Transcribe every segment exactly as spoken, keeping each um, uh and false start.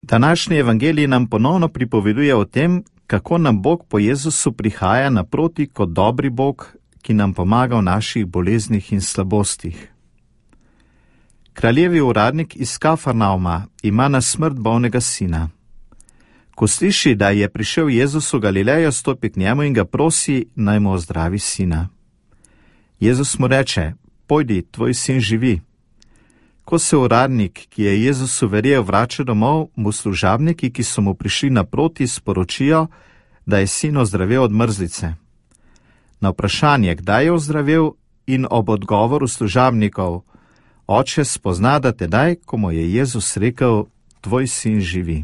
Današnji evangelij nam ponovno pripoveduje o tem, kako nam Bog po Jezusu prihaja naproti kot dobri Bog, ki nam pomaga v naših boleznih in slabostih. Kraljevi uradnik iz Kafarnauma ima na smrt bolnega sina. Ko sliši, da je prišel Jezus v Galilejo, stopi k njemu in ga prosi, naj mu ozdravi sina. Jezus mu reče, pojdi, tvoj sin živi. Ko se uradnik, ki je Jezusu verjel, vrača domov, mu služabniki, ki so mu prišli naproti, sporočijo, da je sin ozdravel od mrzlice. Na vprašanje, kdaj je ozdravel, in ob odgovoru služabnikov, oče spozna, da tedaj, ko mu je Jezus rekel, tvoj sin živi.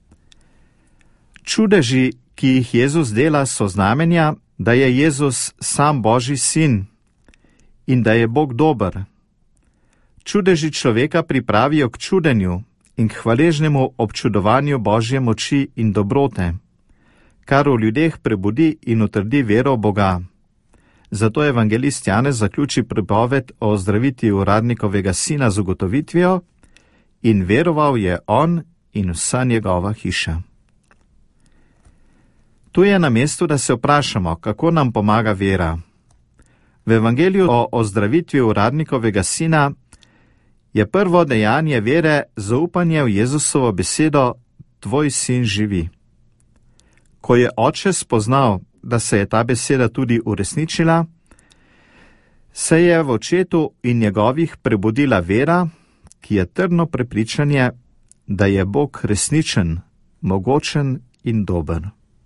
Čudeži, ki jih Jezus dela, so znamenja, da je Jezus sam Božji sin in da je Bog dober. Čudeži človeka pripravijo k čudenju in k hvaležnemu občudovanju Božje moči in dobrote, kar v ljudeh prebudi in utrdi vero v Boga. Zato evangelist Janez zaključi pripoved o ozdravitvi uradnikovega sina z ugotovitvijo: in veroval je on in vsa njegova hiša. Tu je na mestu, da se vprašamo, kako nam pomaga vera. V evangeliju o ozdravitvi uradnikovega sina je prvo dejanje vere zaupanje v Jezusovo besedo, tvoj sin živi. Ko je oče spoznal, da se je ta beseda tudi uresničila, se je v očetu in njegovih prebudila vera, ki je trdno prepričanje, da je Bog resničen, mogočen in dober.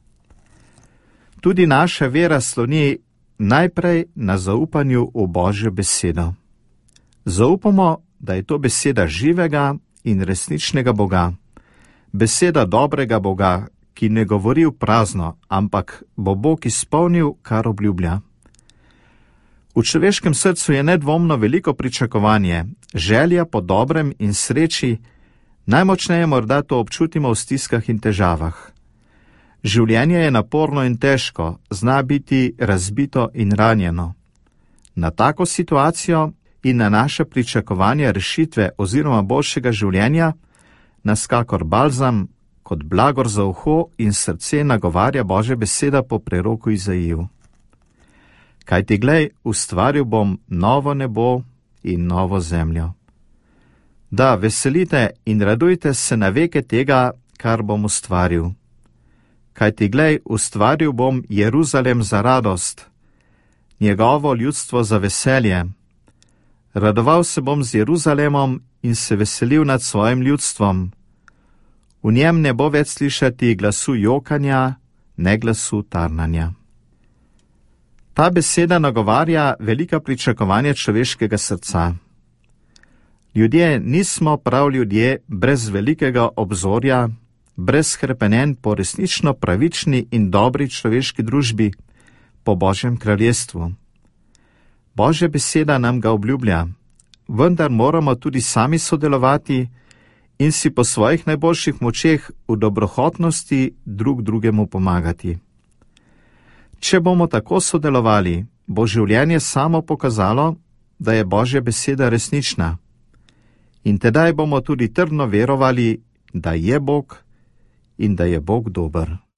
Tudi naša vera sloni najprej na zaupanju v Božjo besedo. Zaupamo, da je to beseda živega in resničnega Boga, beseda dobrega Boga, ki ne govori v prazno, ampak bo Bog izpolnil, kar obljublja. V človeškem srcu je nedvomno veliko pričakovanje, želja po dobrem in sreči, najmočneje morda to občutimo v stiskah in težavah. Življenje je naporno in težko, zna biti razbito in ranjeno. Na tako situacijo in na naše pričakovanje rešitve oziroma boljšega življenja nas kakor balzam, kot blagor za uho in srce nagovarja Božja beseda po preroku Izaiju. Kaj ti glej, ustvaril bom novo nebo in novo zemljo. Da, veselite in radujte se na veke tega, kar bom ustvaril. Kaj ti glej, ustvaril bom Jeruzalem za radost, njegovo ljudstvo za veselje. Radoval se bom z Jeruzalemom in se veselil nad svojim ljudstvom. V njem ne bo več slišati glasu jokanja, ne glasu tarnanja. Ta beseda nagovarja velika pričakovanja človeškega srca. Ljudje nismo prav ljudje brez velikega obzorja, brez hrepenenj po resnično pravični in dobri človeški družbi, po Božjem kraljestvu. Božja beseda nam ga obljublja, vendar moramo tudi sami sodelovati in si po svojih najboljših močeh v dobrohotnosti drug drugemu pomagati. Če bomo tako sodelovali, bo življenje samo pokazalo, da je Božja beseda resnična. In tedaj bomo tudi trdno verovali, da je Bog in da je Bog dober.